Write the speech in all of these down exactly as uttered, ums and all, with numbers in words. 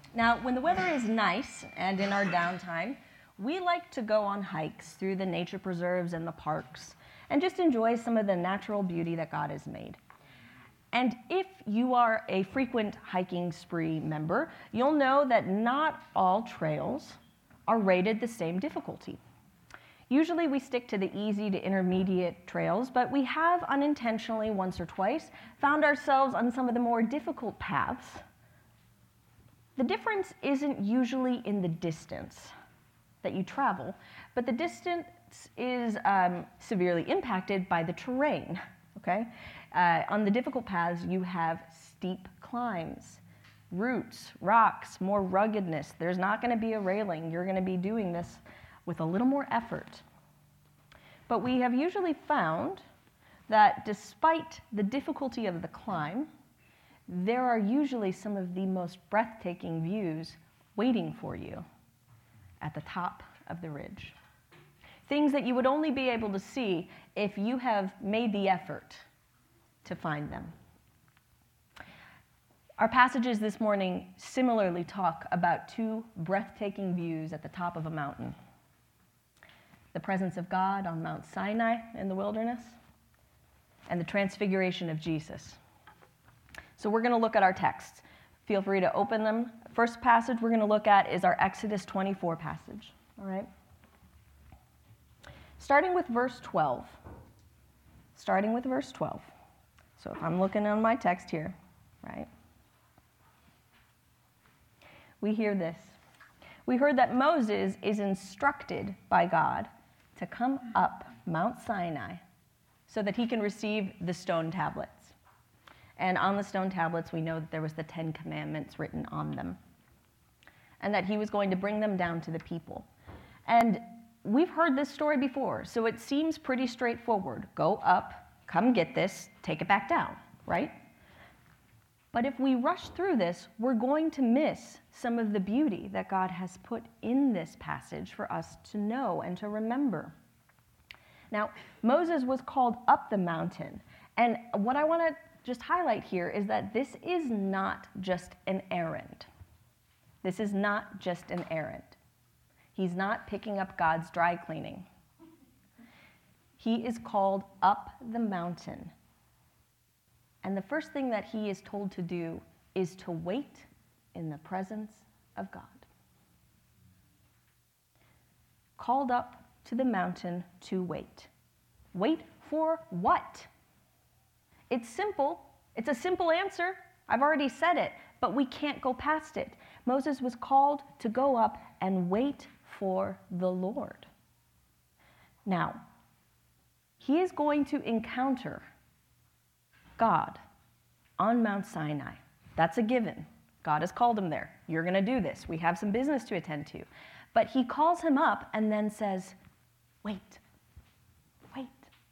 Now, when the weather is nice and in our downtime, we like to go on hikes through the nature preserves and the parks and just enjoy some of the natural beauty that God has made. And if you are a frequent hiking spree member, you'll know that not all trails are rated the same difficulty. Usually we stick to the easy to intermediate trails, but we have unintentionally once or twice found ourselves on some of the more difficult paths. The difference isn't usually in the distance that you travel, but the distance is um, severely impacted by the terrain, okay? Uh, on the difficult paths, you have steep climbs, roots, rocks, more ruggedness. There's not going to be a railing. You're going to be doing this with a little more effort. But we have usually found that despite the difficulty of the climb, there are usually some of the most breathtaking views waiting for you at the top of the ridge. Things that you would only be able to see if you have made the effort to find them. Our passages this morning similarly talk about two breathtaking views at the top of a mountain. The presence of God on Mount Sinai in the wilderness, and the transfiguration of Jesus. So we're going to look at our texts. Feel free to open them. First passage we're going to look at is our Exodus twenty-four passage. All right? Starting with verse twelve. Starting with verse twelve. So if I'm looking on my text here, right? We hear this. We heard that Moses is instructed by God to come up Mount Sinai so that he can receive the stone tablets. And on the stone tablets, we know that there was the Ten Commandments written on them, and that he was going to bring them down to the people. And we've heard this story before, so it seems pretty straightforward. Go up, come get this, take it back down, right? But if we rush through this, we're going to miss some of the beauty that God has put in this passage for us to know and to remember. Now, Moses was called up the mountain, and what I want to just highlight here is that this is not just an errand. This is not just an errand. He's not picking up God's dry cleaning. He is called up the mountain. And the first thing that he is told to do is to wait in the presence of God. Called up to the mountain to wait. Wait for what? It's simple. It's a simple answer. I've already said it, but we can't go past it. Moses was called to go up and wait for the Lord. Now, he is going to encounter God on Mount Sinai. That's a given. God has called him there. You're going to do this. We have some business to attend to. But he calls him up and then says, wait, wait.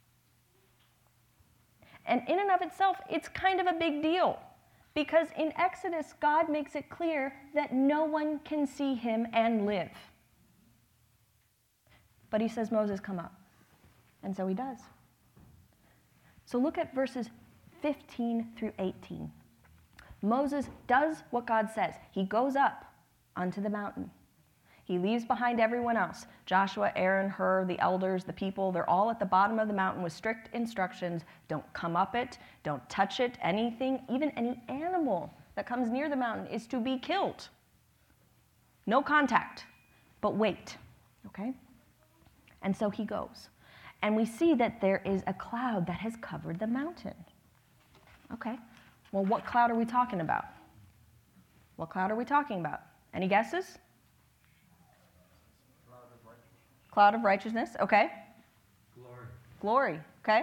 And in and of itself, it's kind of a big deal, because in Exodus, God makes it clear that no one can see him and live. But he says, Moses, come up. And so he does. So look at verses fifteen through eighteen. Moses does what God says. He goes up onto the mountain. He leaves behind everyone else. Joshua, Aaron, Hur, the elders, the people, they're all at the bottom of the mountain with strict instructions. Don't come up it. Don't touch it. Anything, even any animal that comes near the mountain is to be killed. No contact, but wait, okay? And so he goes. And we see that there is a cloud that has covered the mountain. Okay, well, what cloud are we talking about? What cloud are we talking about? Any guesses? Cloud of righteousness, okay. Glory. Glory, okay.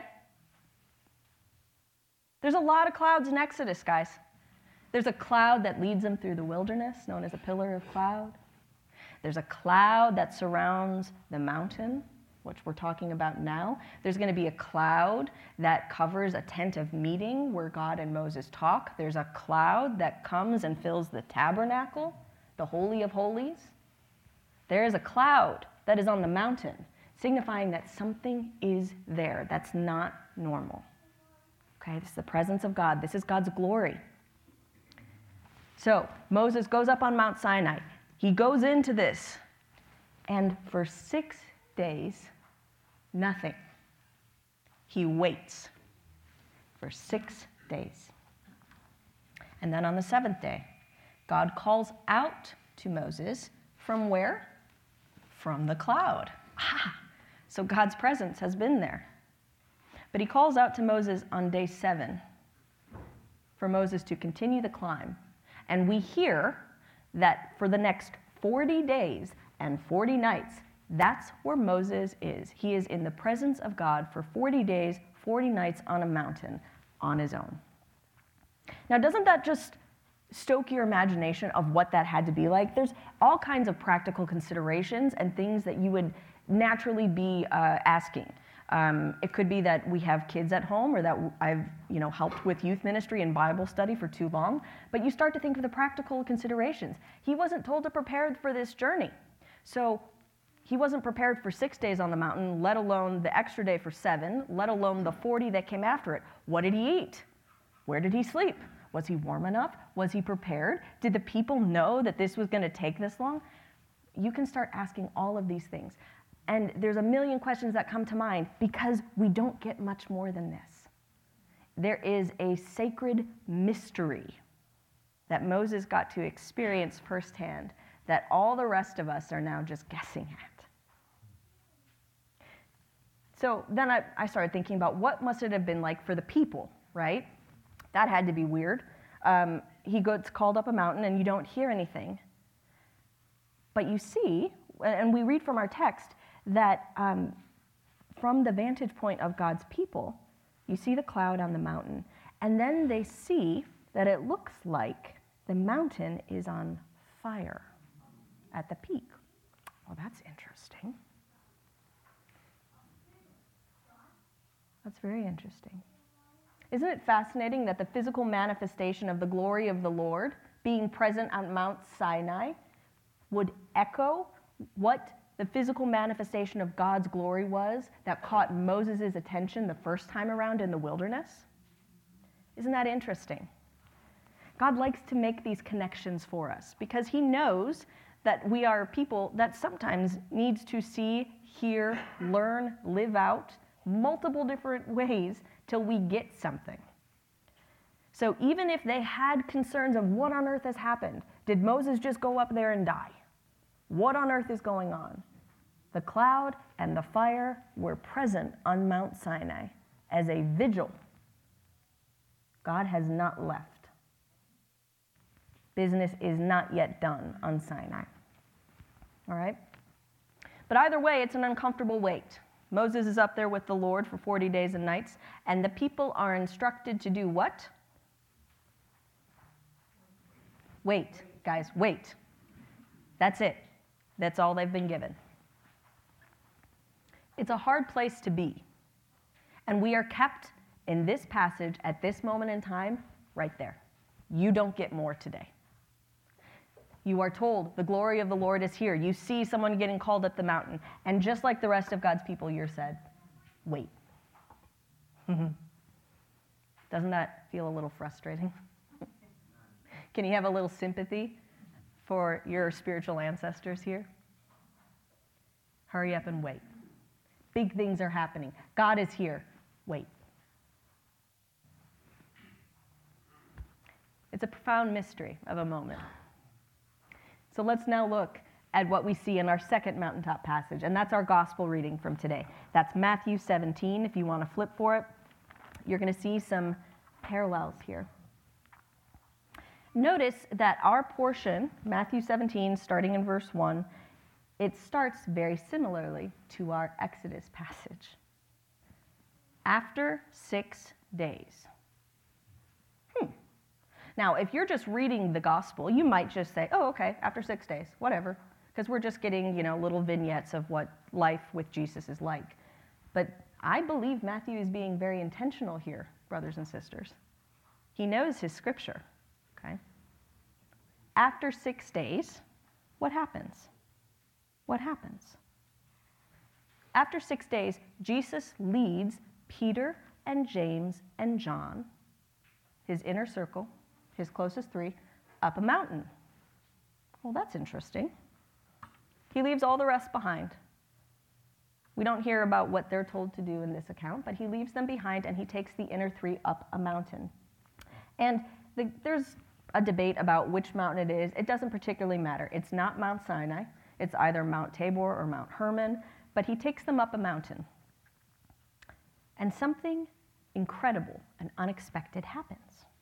There's a lot of clouds in Exodus, guys. There's a cloud that leads them through the wilderness, known as a pillar of cloud. There's a cloud that surrounds the mountain, which we're talking about now. There's going to be a cloud that covers a tent of meeting where God and Moses talk. There's a cloud that comes and fills the tabernacle, the Holy of Holies. There is a cloud that is on the mountain, signifying that something is there that's not normal. Okay, this is the presence of God. This is God's glory. So Moses goes up on Mount Sinai. He goes into this, and for six days, nothing. He waits for six days. And then on the seventh day, God calls out to Moses from where? From the cloud. Ah, so God's presence has been there. But he calls out to Moses on day seven for Moses to continue the climb. And we hear that for the next forty days and forty nights, that's where Moses is. He is in the presence of God for forty days, forty nights on a mountain on his own. Now, doesn't that just stoke your imagination of what that had to be like? There's all kinds of practical considerations and things that you would naturally be uh, asking. Um, it could be that we have kids at home, or that I've you know, helped with youth ministry and Bible study for too long, but you start to think of the practical considerations. He wasn't told to prepare for this journey. So he wasn't prepared for six days on the mountain, let alone the extra day for seven, let alone the forty that came after it. What did he eat? Where did he sleep? Was he warm enough? Was he prepared? Did the people know that this was going to take this long? You can start asking all of these things. And there's a million questions that come to mind because we don't get much more than this. There is a sacred mystery that Moses got to experience firsthand that all the rest of us are now just guessing at. So then I, I started thinking about what must it have been like for the people, right? That had to be weird. Um, he gets called up a mountain and you don't hear anything. But you see, and we read from our text, that um, from the vantage point of God's people, you see the cloud on the mountain, and then they see that it looks like the mountain is on fire at the peak. Well, that's interesting. That's very interesting. Isn't it fascinating that the physical manifestation of the glory of the Lord being present on Mount Sinai would echo what the physical manifestation of God's glory was that caught Moses' attention the first time around in the wilderness? Isn't that interesting? God likes to make these connections for us because he knows that we are people that sometimes needs to see, hear, learn, live out multiple different ways till we get something. So even if they had concerns of what on earth has happened, did Moses just go up there and die? What on earth is going on? The cloud and the fire were present on Mount Sinai as a vigil. God has not left. Business is not yet done on Sinai. All right? But either way, it's an uncomfortable wait. Moses is up there with the Lord for forty days and nights, and the people are instructed to do what? Wait, guys, wait. That's it. That's all they've been given. It's a hard place to be. And we are kept in this passage at this moment in time right there. You don't get more today. You are told the glory of the Lord is here. You see someone getting called up the mountain. And just like the rest of God's people, you're said, wait. Doesn't that feel a little frustrating? Can you have a little sympathy for your spiritual ancestors here? Hurry up and wait. Big things are happening. God is here. Wait. It's a profound mystery of a moment. So let's now look at what we see in our second mountaintop passage, and that's our gospel reading from today. That's Matthew seventeen. If you want to flip for it, you're going to see some parallels here. Notice that our portion, Matthew seventeen, starting in verse one, it starts very similarly to our Exodus passage. After six days. Hmm. Now, if you're just reading the gospel, you might just say, oh, okay, after six days, whatever, because we're just getting, you know, little vignettes of what life with Jesus is like. But I believe Matthew is being very intentional here, brothers and sisters. He knows his scripture, okay? After six days, what happens? What happens? After six days, Jesus leads Peter and James and John, his inner circle, his closest three, up a mountain. Well, that's interesting. He leaves all the rest behind. We don't hear about what they're told to do in this account, but he leaves them behind and he takes the inner three up a mountain. And the, there's a debate about which mountain it is. It doesn't particularly matter. It's not Mount Sinai. It's either Mount Tabor or Mount Hermon, but he takes them up a mountain. And something incredible and unexpected happens.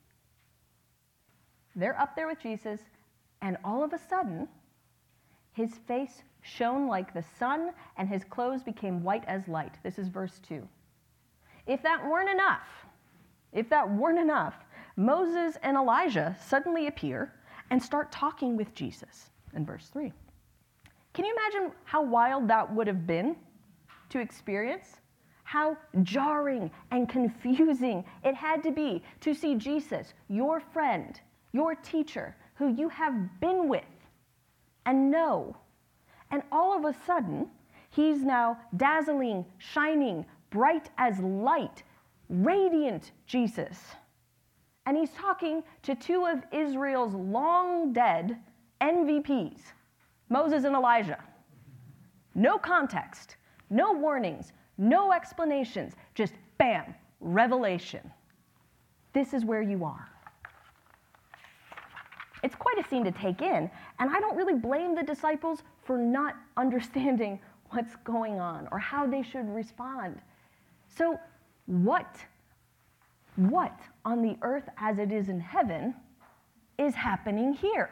They're up there with Jesus, and all of a sudden, his face shone like the sun, and his clothes became white as light. This is verse two. If that weren't enough, if that weren't enough, Moses and Elijah suddenly appear and start talking with Jesus in verse three. Can you imagine how wild that would have been to experience? How jarring and confusing it had to be to see Jesus, your friend, your teacher, who you have been with and know. And all of a sudden, he's now dazzling, shining, bright as light, radiant Jesus. And he's talking to two of Israel's long dead M V Ps, Moses and Elijah. No context, no warnings, no explanations, just bam, revelation. This is where you are. It's quite a scene to take in, and I don't really blame the disciples for not understanding what's going on or how they should respond. So what, what on the earth as it is in heaven is happening here?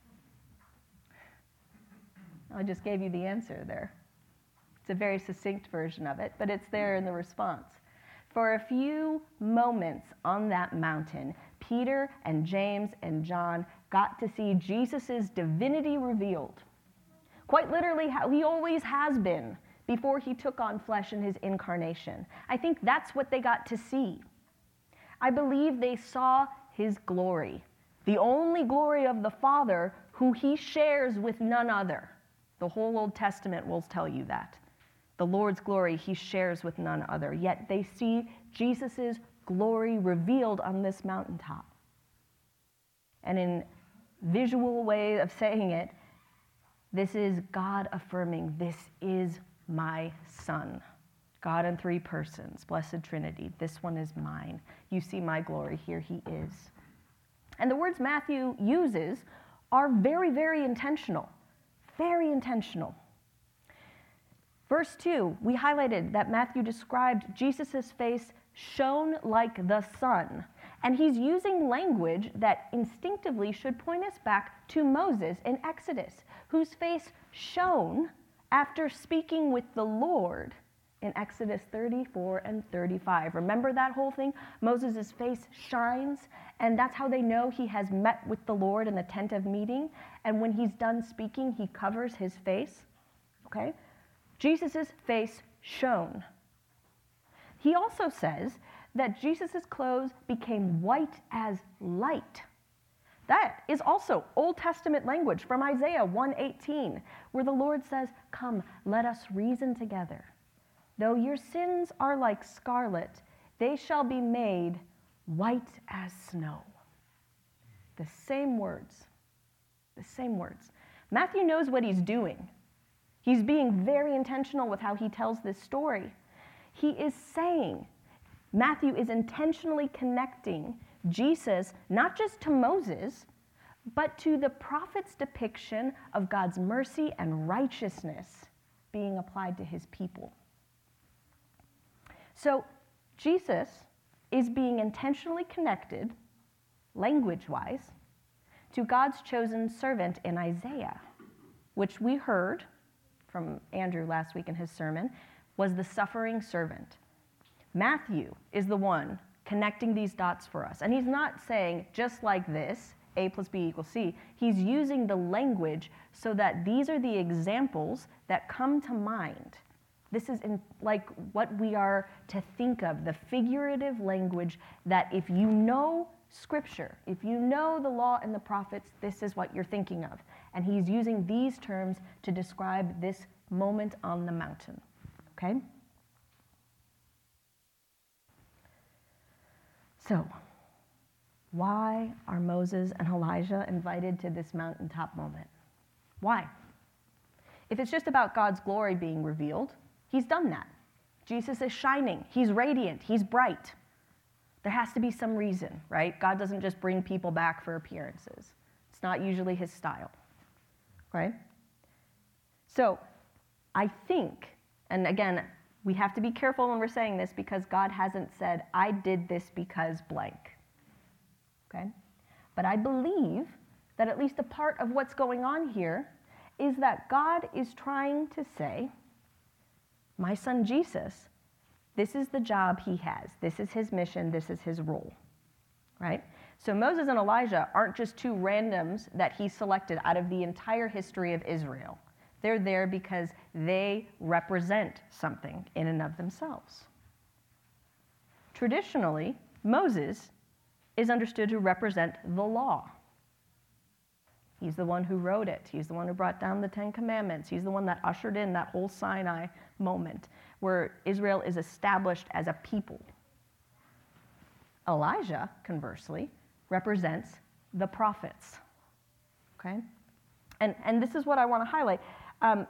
I just gave you the answer there. It's a very succinct version of it, but it's there in the response. For a few moments on that mountain, Peter and James and John got to see Jesus' divinity revealed. Quite literally, how he always has been before he took on flesh in his incarnation. I think that's what they got to see. I believe they saw his glory, the only glory of the Father who he shares with none other. The whole Old Testament will tell you that. The Lord's glory he shares with none other. Yet they see Jesus' glory revealed on this mountaintop. And in visual way of saying it, this is God affirming, this is my Son. God in three persons, Blessed Trinity. This one is mine. You see my glory, here he is. And the words Matthew uses are very, very intentional. Very intentional. Verse two, we highlighted that Matthew described Jesus' face shone like the sun. And he's using language that instinctively should point us back to Moses in Exodus, whose face shone after speaking with the Lord in Exodus thirty-four and thirty-five. Remember that whole thing? Moses' face shines, and that's how they know he has met with the Lord in the tent of meeting. And when he's done speaking, he covers his face. Okay? Jesus' face shone. He also says that Jesus' clothes became white as light. That is also Old Testament language from Isaiah one eighteen, where the Lord says, "Come, let us reason together. Though your sins are like scarlet, they shall be made white as snow." The same words. The same words. Matthew knows what he's doing. He's being very intentional with how he tells this story. He is saying, Matthew is intentionally connecting Jesus not just to Moses, but to the prophet's depiction of God's mercy and righteousness being applied to his people. So Jesus is being intentionally connected, language-wise, to God's chosen servant in Isaiah, which we heard from Andrew last week in his sermon, was the suffering servant. Matthew is the one connecting these dots for us. And he's not saying just like this, A plus B equals C. He's using the language so that these are the examples that come to mind. This is in, like what we are to think of, the figurative language that if you know Scripture, if you know the law and the prophets, this is what you're thinking of. And he's using these terms to describe this moment on the mountain. Okay? So, Why are Moses and Elijah invited to this mountaintop moment? Why? If it's just about God's glory being revealed, he's done that. Jesus is shining. He's radiant. He's bright. There has to be some reason, right? God doesn't just bring people back for appearances. It's not usually his style, right? So I think, and again, we have to be careful when we're saying this because God hasn't said, I did this because blank, okay? But I believe that at least a part of what's going on here is that God is trying to say, my son Jesus, this is the job he has. This is his mission. This is his role, right? So Moses and Elijah aren't just two randoms that he selected out of the entire history of Israel. They're there because they represent something in and of themselves. Traditionally, Moses is understood to represent the law. He's the one who wrote it. He's the one who brought down the Ten Commandments. He's the one that ushered in that whole Sinai moment where Israel is established as a people. Elijah, conversely, represents the prophets. Okay? And, and this is what I want to highlight. Um,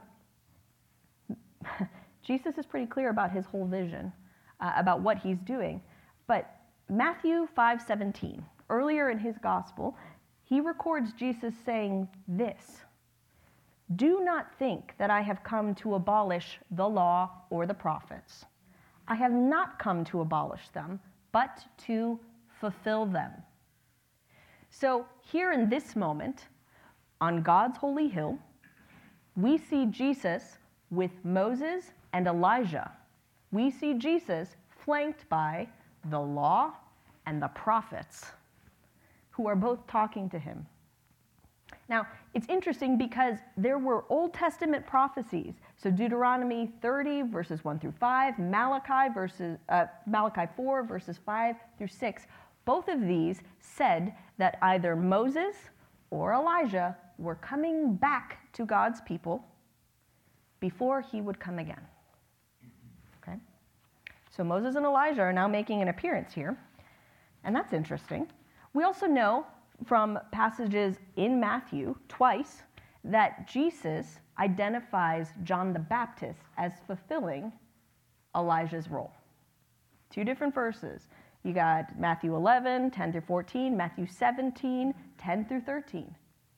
Jesus is pretty clear about his whole vision, uh, about what he's doing. But Matthew five seventeen, earlier in his gospel, he records Jesus saying this, do not think that I have come to abolish the law or the prophets. I have not come to abolish them, but to fulfill them. So here in this moment, on God's holy hill, we see Jesus with Moses and Elijah. We see Jesus flanked by the law and the prophets, who are both talking to him. Now, it's interesting because there were Old Testament prophecies. So Deuteronomy thirty, verses one through five, Malachi, verses, uh, Malachi four, verses five through six. Both of these said that either Moses or Elijah were coming back to God's people before he would come again. Okay? So Moses and Elijah are now making an appearance here, and that's interesting. We also know from passages in Matthew twice that Jesus identifies John the Baptist as fulfilling Elijah's role. Two different verses. You got Matthew eleven, ten through fourteen, Matthew seventeen, ten through thirteen.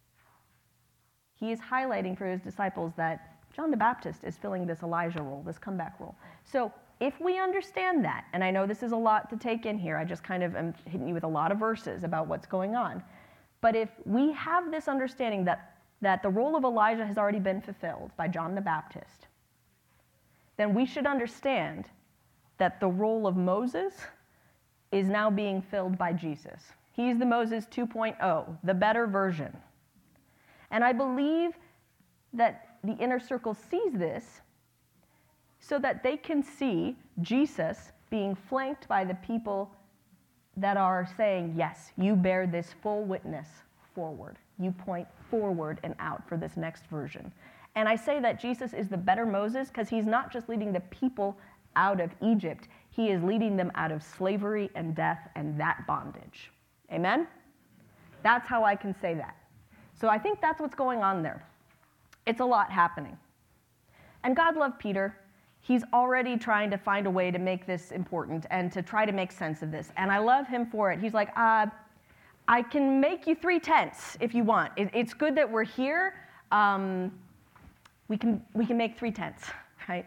He is highlighting for his disciples that John the Baptist is filling this Elijah role, this comeback role. So if we understand that, and I know this is a lot to take in here, I just kind of am hitting you with a lot of verses about what's going on. But if we have this understanding that, that the role of Elijah has already been fulfilled by John the Baptist, then we should understand that the role of Moses is now being filled by Jesus. He's the Moses two point oh, the better version. And I believe that the inner circle sees this so that they can see Jesus being flanked by the people that are saying, yes, you bear this full witness forward. You point forward and out for this next version. And I say that Jesus is the better Moses because he's not just leading the people out of Egypt, he is leading them out of slavery and death and that bondage. Amen? That's how I can say that. So I think that's what's going on there. It's a lot happening. And God loved Peter. He's already trying to find a way to make this important and to try to make sense of this. And I love him for it. He's like, uh, I can make you three tents if you want. It, it's good that we're here. Um, we can, we can make three tents, right?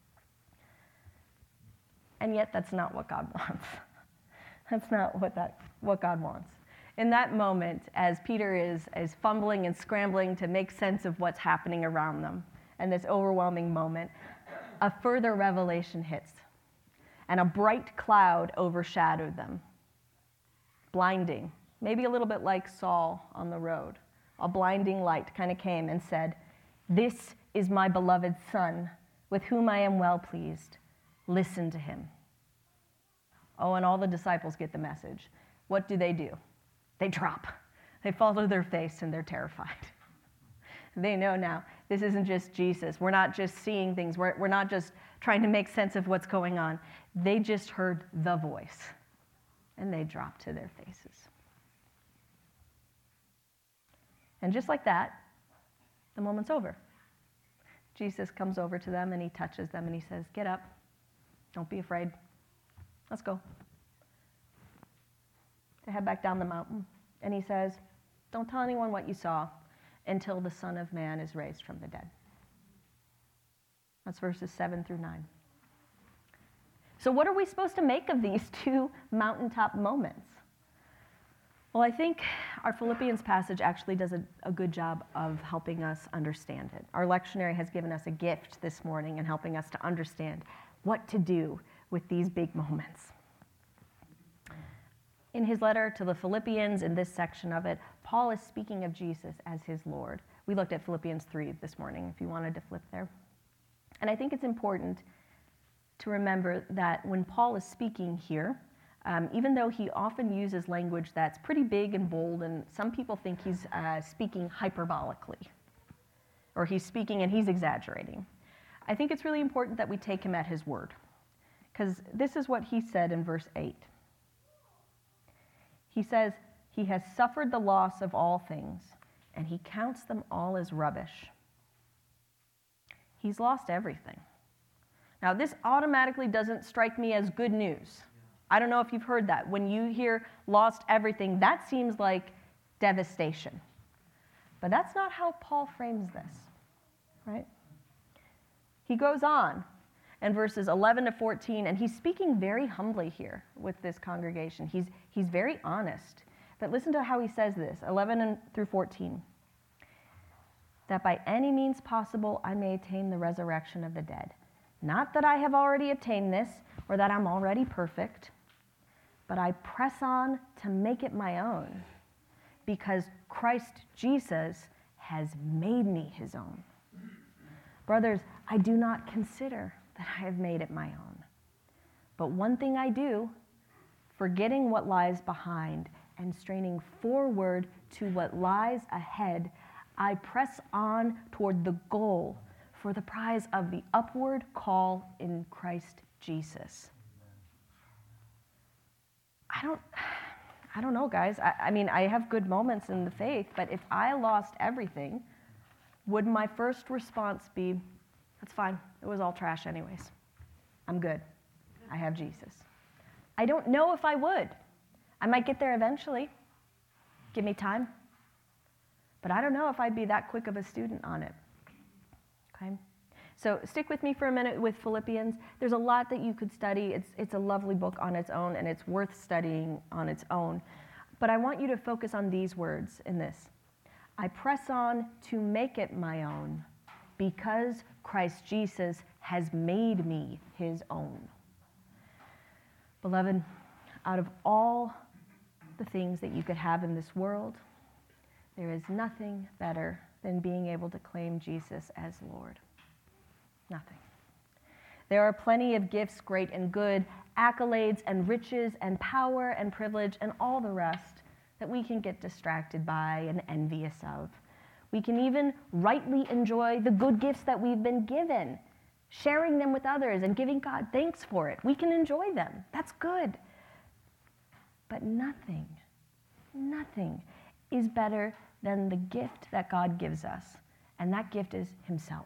And yet that's not what God wants. That's not what, that, what God wants. In that moment, as Peter is, is fumbling and scrambling to make sense of what's happening around them, and this overwhelming moment, a further revelation hits, and a bright cloud overshadowed them, blinding, maybe a little bit like Saul on the road. A blinding light kind of came and said, "This is my beloved Son, with whom I am well pleased. Listen to him." Oh, and all the disciples get the message. What do they do? They drop. They fall to their face and they're terrified. They know now, this isn't just Jesus. We're not just seeing things. We're, we're not just trying to make sense of what's going on. They just heard the voice, and they dropped to their faces. And just like that, the moment's over. Jesus comes over to them and he touches them and he says, get up. Don't be afraid. Let's go. They head back down the mountain. And he says, don't tell anyone what you saw until the Son of Man is raised from the dead. That's verses seven through nine. So what are we supposed to make of these two mountaintop moments? Well, I think our Philippians passage actually does a, a good job of helping us understand it. Our lectionary has given us a gift this morning in helping us to understand what to do with these big moments. In his letter to the Philippians, in this section of it, Paul is speaking of Jesus as his Lord. We looked at Philippians three this morning, if you wanted to flip there. And I think it's important to remember that when Paul is speaking here, um, even though he often uses language that's pretty big and bold, and some people think he's uh, speaking hyperbolically, or he's speaking and he's exaggerating, I think it's really important that we take him at his word. Because this is what he said in verse eight. He says, he has suffered the loss of all things, and he counts them all as rubbish. He's lost everything. Now, this automatically doesn't strike me as good news. I don't know if you've heard that. When you hear lost everything, that seems like devastation. But that's not how Paul frames this, right? He goes on in verses eleven to fourteen, and he's speaking very humbly here with this congregation. He's, he's very honest. But listen to how he says this, eleven through fourteen. That by any means possible I may attain the resurrection of the dead. Not that I have already attained this, or that I'm already perfect, but I press on to make it my own, because Christ Jesus has made me his own. Brothers, I do not consider that I have made it my own. But one thing I do, forgetting what lies behind and straining forward to what lies ahead, I press on toward the goal for the prize of the upward call in Christ Jesus. I don't, I don't know, guys. I, I mean, I have good moments in the faith, but if I lost everything, would my first response be, that's fine, it was all trash anyways. I'm good. I have Jesus. I don't know if I would. I might get there eventually. Give me time. But I don't know if I'd be that quick of a student on it. Okay? So stick with me for a minute with Philippians. There's a lot that you could study. It's, it's a lovely book on its own, and it's worth studying on its own. But I want you to focus on these words in this. I press on to make it my own, because Christ Jesus has made me his own. Beloved, out of all the things that you could have in this world, there is nothing better than being able to claim Jesus as Lord. Nothing. There are plenty of gifts, great and good, accolades and riches and power and privilege and all the rest that we can get distracted by and envious of. We can even rightly enjoy the good gifts that we've been given, sharing them with others and giving God thanks for it. We can enjoy them. That's good. But nothing, nothing is better than the gift that God gives us, and that gift is himself.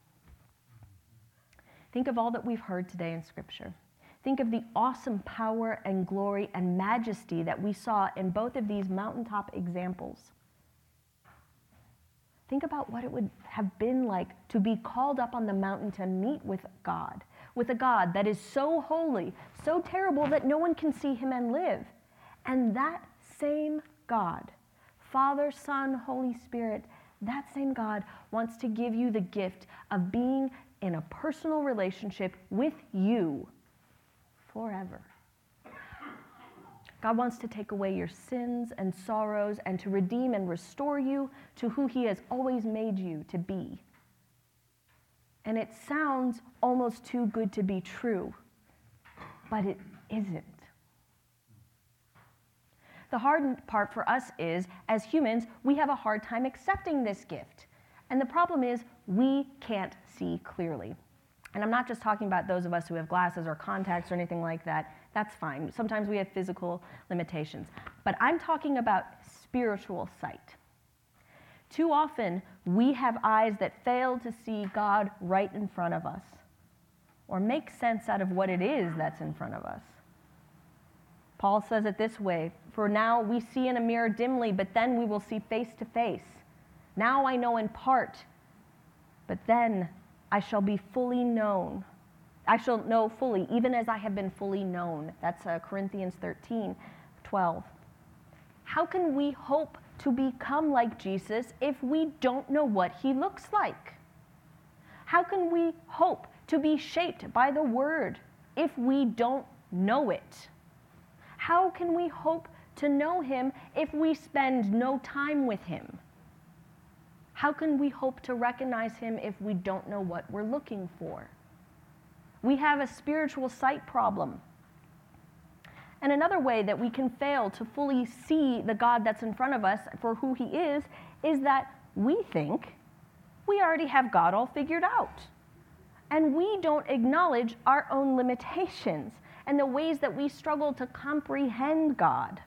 Think of all that we've heard today in Scripture. Think of the awesome power and glory and majesty that we saw in both of these mountaintop examples. Think about what it would have been like to be called up on the mountain to meet with God, with a God that is so holy, so terrible that no one can see him and live. And that same God, Father, Son, Holy Spirit, that same God wants to give you the gift of being in a personal relationship with you forever. God wants to take away your sins and sorrows and to redeem and restore you to who he has always made you to be. And it sounds almost too good to be true, but it isn't. The hard part for us is, as humans, we have a hard time accepting this gift. And the problem is, we can't see clearly. And I'm not just talking about those of us who have glasses or contacts or anything like that. That's fine. Sometimes we have physical limitations. But I'm talking about spiritual sight. Too often, we have eyes that fail to see God right in front of us, or make sense out of what it is that's in front of us. Paul says it this way, "For now we see in a mirror dimly, but then we will see face to face. Now I know in part, but then I shall be fully known. I shall know fully, even as I have been fully known." That's uh, Corinthians thirteen, twelve. How can we hope to become like Jesus if we don't know what he looks like? How can we hope to be shaped by the word if we don't know it? How can we hope to know him if we spend no time with him? How can we hope to recognize him if we don't know what we're looking for? We have a spiritual sight problem. And another way that we can fail to fully see the God that's in front of us for who he is, is that we think we already have God all figured out. And we don't acknowledge our own limitations and the ways that we struggle to comprehend God.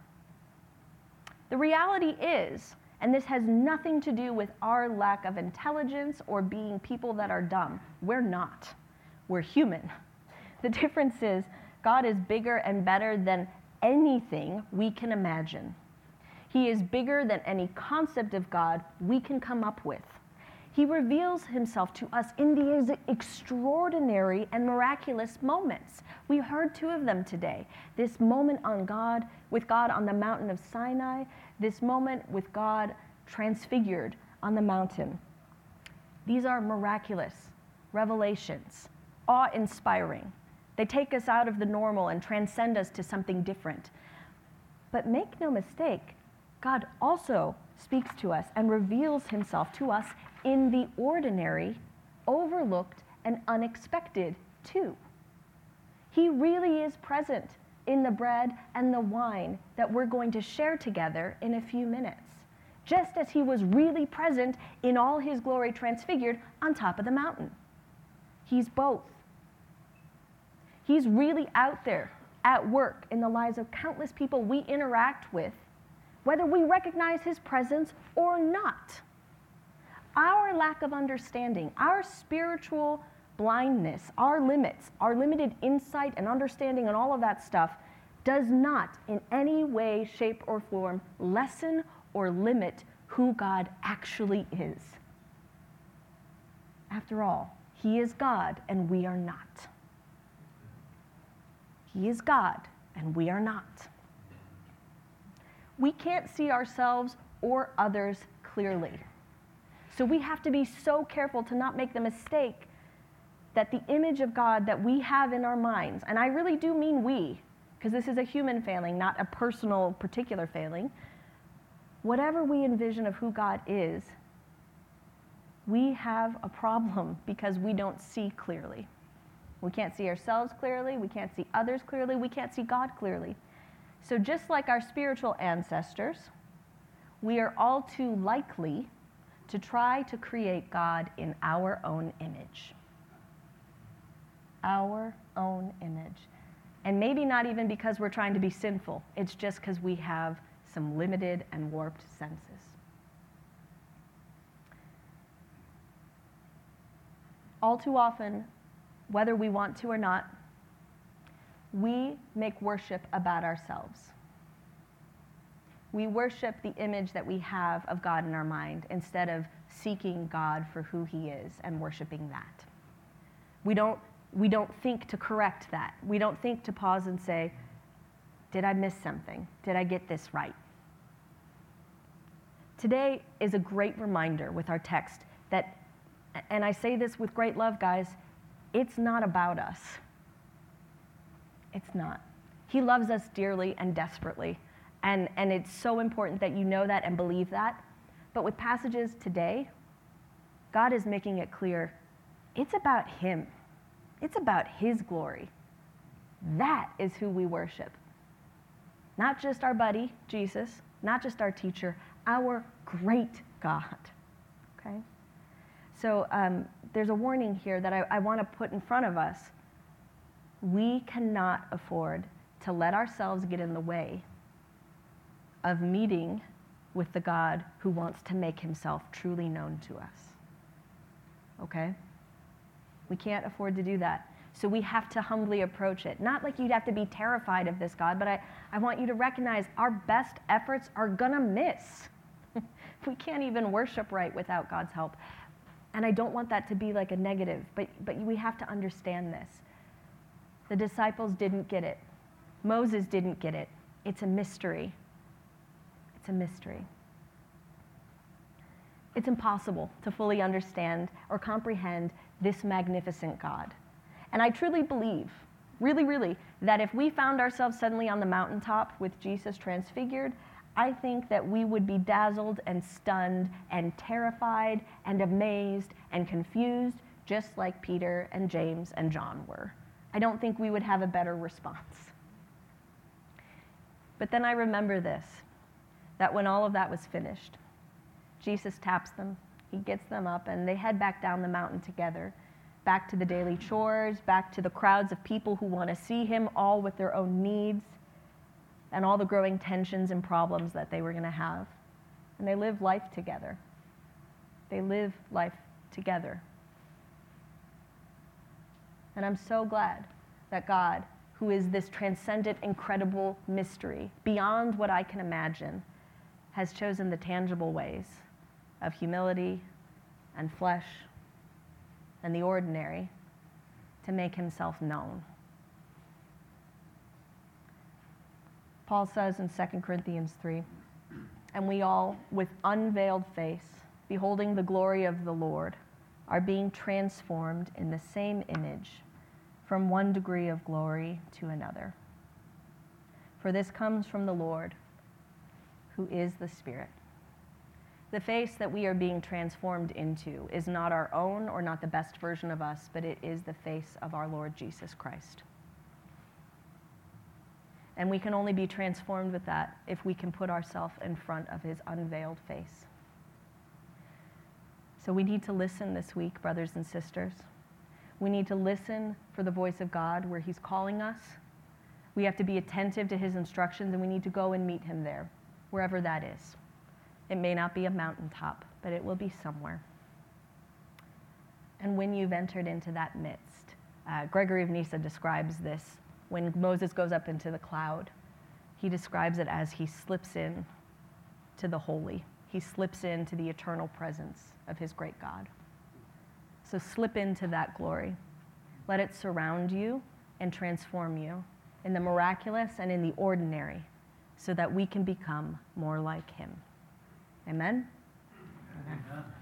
The reality is, and this has nothing to do with our lack of intelligence or being people that are dumb. We're not. We're human. The difference is God is bigger and better than anything we can imagine. He is bigger than any concept of God we can come up with. He reveals himself to us in these extraordinary and miraculous moments. We heard two of them today. This moment on God, with God on the mountain of Sinai, this moment with God transfigured on the mountain. These are miraculous revelations, awe-inspiring. They take us out of the normal and transcend us to something different. But make no mistake, God also speaks to us and reveals himself to us in the ordinary, overlooked, and unexpected too. He really is present in the bread and the wine that we're going to share together in a few minutes, just as he was really present in all his glory transfigured on top of the mountain. He's both. He's really out there at work in the lives of countless people we interact with, whether we recognize his presence or not. Our lack of understanding, our spiritual blindness, our limits, our limited insight and understanding and all of that stuff does not in any way, shape, or form lessen or limit who God actually is. After all, he is God and we are not. He is God and we are not. We can't see ourselves or others clearly. So we have to be so careful to not make the mistake that the image of God that we have in our minds, and I really do mean we, because this is a human failing, not a personal particular failing, whatever we envision of who God is, we have a problem because we don't see clearly. We can't see ourselves clearly, we can't see others clearly, we can't see God clearly. So just like our spiritual ancestors, we are all too likely to try to create God in our own image. Our own image. And maybe not even because we're trying to be sinful. It's just because we have some limited and warped senses. All too often, whether we want to or not, we make worship about ourselves. We worship the image that we have of God in our mind instead of seeking God for who he is and worshiping that. We don't, we don't think to correct that. We don't think to pause and say, did I miss something? Did I get this right? Today is a great reminder with our text that, and I say this with great love, guys, it's not about us. It's not. He loves us dearly and desperately. And, and it's so important that you know that and believe that. But with passages today, God is making it clear, it's about him. It's about his glory. That is who we worship. Not just our buddy, Jesus, not just our teacher, our great God. Okay? So um, there's a warning here that I, I want to put in front of us. We cannot afford to let ourselves get in the way of meeting with the God who wants to make himself truly known to us. Okay? We can't afford to do that. So we have to humbly approach it. Not like you'd have to be terrified of this God, but I, I want you to recognize our best efforts are gonna miss. We can't even worship right without God's help. And I don't want that to be like a negative, but, but we have to understand this. The disciples didn't get it. Moses didn't get it. It's a mystery. It's a mystery. It's impossible to fully understand or comprehend this magnificent God. And I truly believe, really, really, that if we found ourselves suddenly on the mountaintop with Jesus transfigured, I think that we would be dazzled and stunned and terrified and amazed and confused, just like Peter and James and John were. I don't think we would have a better response. But then I remember this, that when all of that was finished, Jesus taps them, he gets them up, and they head back down the mountain together, back to the daily chores, back to the crowds of people who want to see him, all with their own needs, and all the growing tensions and problems that they were going to have. And they live life together. They live life together. And I'm so glad that God, who is this transcendent, incredible mystery, beyond what I can imagine, has chosen the tangible ways of humility and flesh and the ordinary to make himself known. Paul says in Second Corinthians three, and we all, with unveiled face, beholding the glory of the Lord, are being transformed in the same image from one degree of glory to another. For this comes from the Lord, who is the Spirit. The face that we are being transformed into is not our own or not the best version of us, but it is the face of our Lord Jesus Christ. And we can only be transformed with that if we can put ourselves in front of his unveiled face. So we need to listen this week, brothers and sisters. We need to listen for the voice of God where he's calling us. We have to be attentive to his instructions, and we need to go and meet him there, wherever that is. It may not be a mountaintop, but it will be somewhere. And when you've entered into that midst, uh, Gregory of Nyssa describes this when Moses goes up into the cloud. He describes it as he slips in to the holy. He slips into the eternal presence of his great God. So slip into that glory. Let it surround you and transform you in the miraculous and in the ordinary, so that we can become more like him. Amen? Amen.